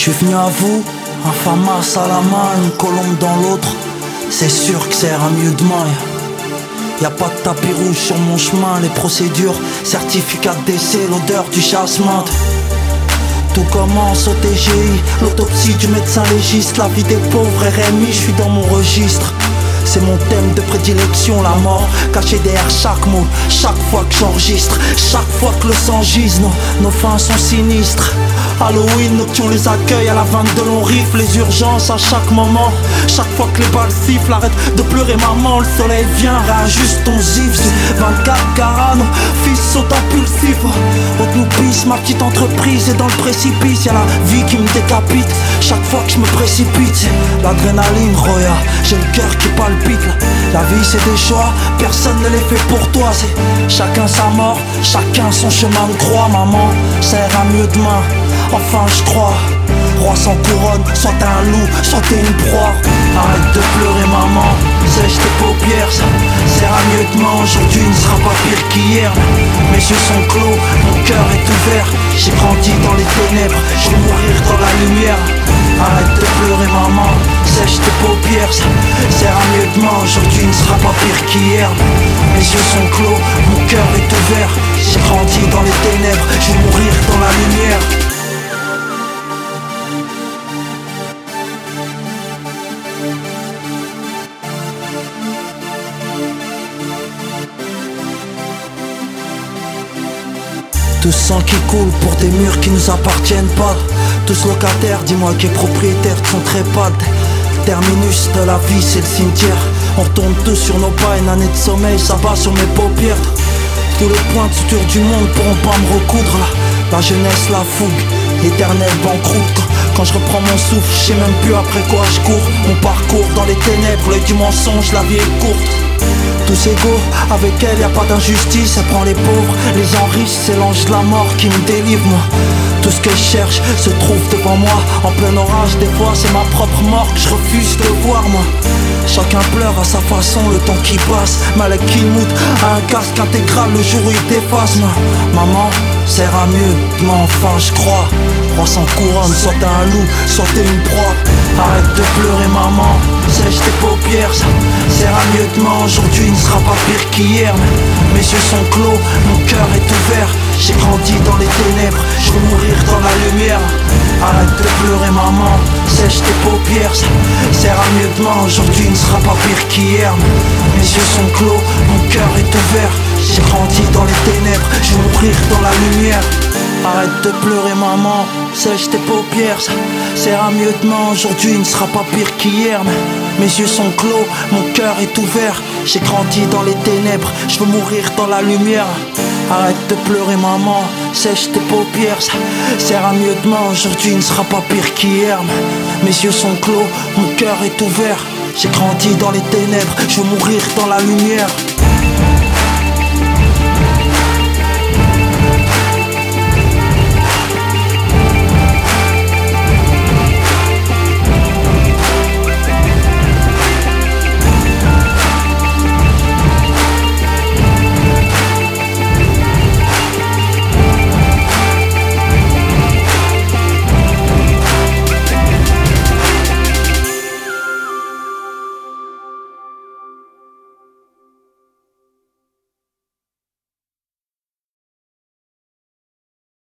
suis venu à vous, un famas à la main, une colombe dans l'autre. C'est sûr que ça ira mieux demain. Y'a pas de tapis rouge sur mon chemin. Les procédures, certificat de décès, l'odeur du jasmin. Tout commence au TGI, l'autopsie du médecin légiste. La vie des pauvres RMI, je suis dans mon registre. C'est mon thème de prédilection, la mort cachée derrière chaque mot. Chaque fois que j'enregistre, chaque fois que le sang gise, nos fins sont sinistres. Halloween, nocturne les accueille à la 22 l'on rifle. Les urgences à chaque moment. Chaque fois que les balles sifflent, arrête de pleurer maman. Le soleil vient, réajuste ton zif. 24 carats, nos fils sont impulsifs. On nous pisse, ma petite entreprise est dans le précipice. Y'a la vie qui me décapite chaque fois que je me précipite. L'adrénaline, Roya, j'ai le cœur qui palpite. La vie c'est des choix, personne ne les fait pour toi. C'est chacun sa mort, chacun son chemin de croix. Maman, ça ira mieux demain, enfin je crois. Roi sans couronne, soit t'es un loup, soit t'es une proie. Arrête de pleurer maman, sèche tes paupières. Ça ira mieux demain, aujourd'hui ne sera pas pire qu'hier. Mes yeux sont clos, mon cœur est ouvert. J'ai grandi dans les ténèbres, je vais mourir dans la lumière. Arrête de pleurer maman, sèche tes paupières. Ça ira mieux demain, aujourd'hui ne sera pas pire qu'hier. Mes yeux sont clos, mon cœur est ouvert. J'ai grandi dans les ténèbres, je vais mourir dans la lumière. Tout ce sang qui coule pour des murs qui nous appartiennent pas. Tous locataires, dis-moi qui est propriétaire de son trépade. Terminus de la vie, c'est le cimetière. On retourne tous sur nos pas, une année de sommeil s'abat sur mes paupières. Tous les points de suture du monde pourront pas me recoudre. La jeunesse, la fougue, l'éternel banqueroute. Quand je reprends mon souffle, je sais même plus après quoi je cours. Mon parcours dans les ténèbres, l'œil du mensonge, la vie est courte. Tous égaux, avec elle y a pas d'injustice. Elle prend les pauvres, les enrichit, c'est l'ange de la mort qui me délivre moi. Tout ce que je cherche se trouve devant moi. En plein orage, des fois c'est ma propre mort que je refuse de voir moi. Chacun pleure à sa façon, le temps qui passe. Malek Kilmout a un casque intégral le jour où il t'efface moi. Maman, ça ira mieux, demain enfin je crois. Roi sans couronne, soit t'es un loup, soit t'es une proie. Arrête de pleurer maman, sèche tes paupières. Ça ira mieux demain, aujourd'hui ne sera pas pire qu'hier. Mes yeux sont clos, mon cœur est ouvert. J'ai grandi dans les ténèbres, je veux mourir dans la lumière. Arrête de pleurer maman, sèche tes paupières. Ça ira mieux demain, aujourd'hui ne sera pas pire qu'hier. Mes yeux sont clos, mon cœur est ouvert. J'ai grandi dans les ténèbres, je veux mourir dans la lumière. Arrête de pleurer maman, sèche tes paupières. Ça ira mieux demain, aujourd'hui ne sera pas pire qu'hier. Mes yeux sont clos, mon cœur est ouvert. J'ai grandi dans les ténèbres, je veux mourir dans la lumière. Arrête de pleurer maman, sèche tes paupières. Ça ira mieux demain, aujourd'hui ne sera pas pire qu'hier. Mes yeux sont clos, mon cœur est ouvert. J'ai grandi dans les ténèbres, je veux mourir dans la lumière.